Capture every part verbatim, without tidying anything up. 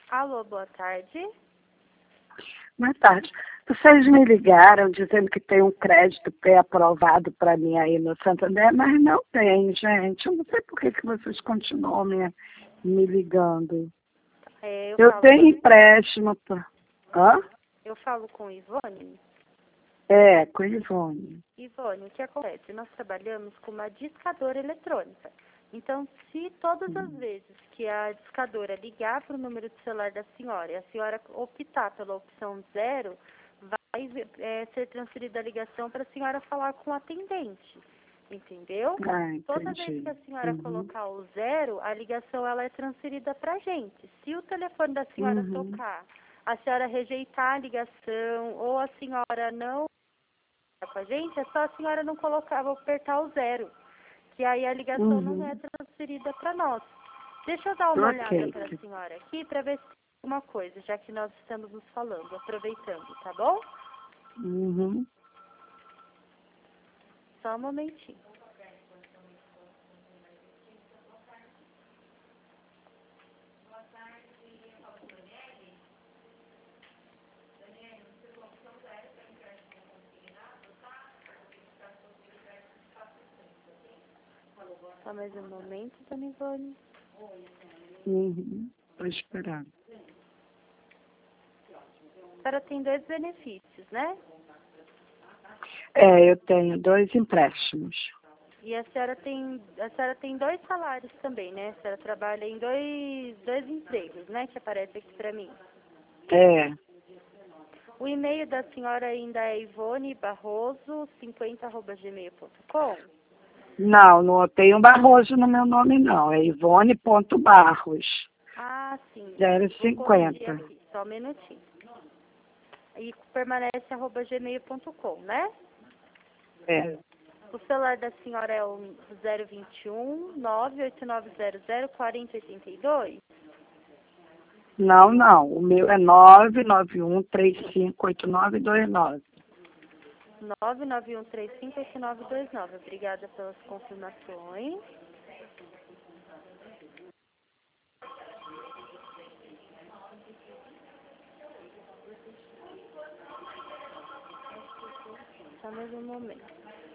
Alô, boa tarde. Boa tarde. Vocês me ligaram dizendo que tem um crédito pré-aprovado para mim aí no Santander, mas não tem, gente. Eu não sei por que, que vocês continuam me, me ligando. É, eu Eu falo tenho com... empréstimo. Pra... Hã? Eu falo com Ivone. É, com Ivone. Ivone, o que acontece? Nós trabalhamos com uma discadora eletrônica. Então, se todas as vezes que a discadora ligar para o número de celular da senhora e a senhora optar pela opção zero, vai é, ser transferida a ligação para a senhora falar com o atendente. Entendeu? Ah, Toda vez que a senhora uhum. colocar o zero, a ligação ela é transferida para a gente. Se o telefone da senhora Uhum. tocar, a senhora rejeitar a ligação ou a senhora não com a gente, é só a senhora não colocar, vou apertar o zero, que aí a ligação Uhum. não é transferida para nós. Deixa eu dar uma Ok. olhada para a senhora aqui para ver se tem alguma coisa, já que nós estamos nos falando, aproveitando, tá bom? Uhum. Só um momentinho. Só mais um momento, dona Ivone. Uhum. Estou esperando. A senhora tem dois benefícios, né? É, eu tenho dois empréstimos. E a senhora tem, a senhora tem dois salários também, né? A senhora trabalha em dois, dois empregos, né? Que aparece aqui para mim. É. O e-mail da senhora ainda é ivone barroso cinquenta arroba gmail ponto com? Não, não tem um Barroso no meu nome, não. É ivone.barros. Ah, sim. zero Vou corrigir cinquenta. aqui, só um minutinho. E permanece arroba gmail ponto com, né? É. O celular da senhora é o zero vinte e um, nove oito nove zero zero, quatro zero oito dois? Não, não. O meu é nove nove um três cinco oito nove dois nove. nove nove um três cinco oito nove dois nove. Obrigada pelas confirmações. Só mais um momento.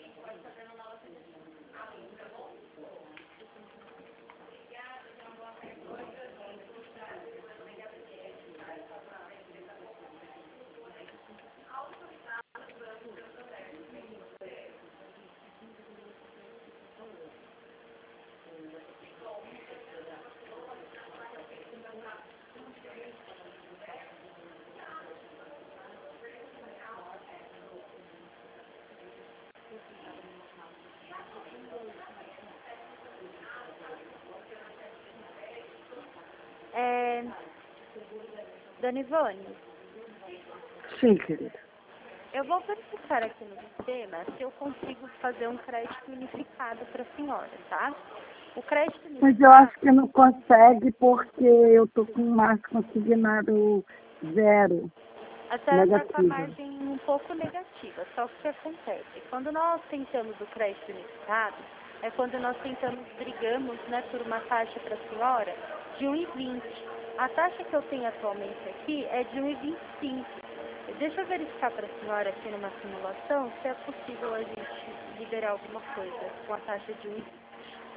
É, Dona Ivone, Sim, querida. eu vou verificar aqui no sistema se eu consigo fazer um crédito unificado para a senhora, tá? O crédito unificado... Mas eu acho que não consegue porque eu tô com mais consignado zero. A senhora está com a Negativo. margem um pouco negativa, só que o que acontece? Quando nós tentamos o crédito unificado, é quando nós tentamos, brigamos, né, por uma taxa para a senhora de um vírgula vinte. A taxa que eu tenho atualmente aqui é de um vírgula vinte e cinco. Deixa eu verificar para a senhora aqui numa simulação se é possível a gente liberar alguma coisa com a taxa de um vírgula vinte.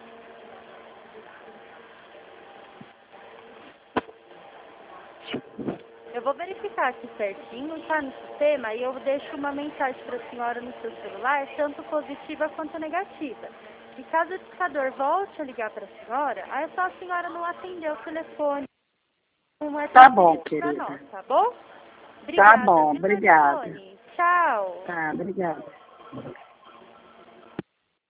Eu vou verificar aqui certinho, tá no sistema, e eu deixo uma mensagem para a senhora no seu celular, tanto positiva quanto negativa. E caso o discador volte a ligar para a senhora, aí é só a senhora não atender o telefone. Não é Tá bom, transferido para querida. nós, tá bom? Tá Obrigada, bom, viu, Dona obrigada. Ivone? Tchau. Tá, obrigada.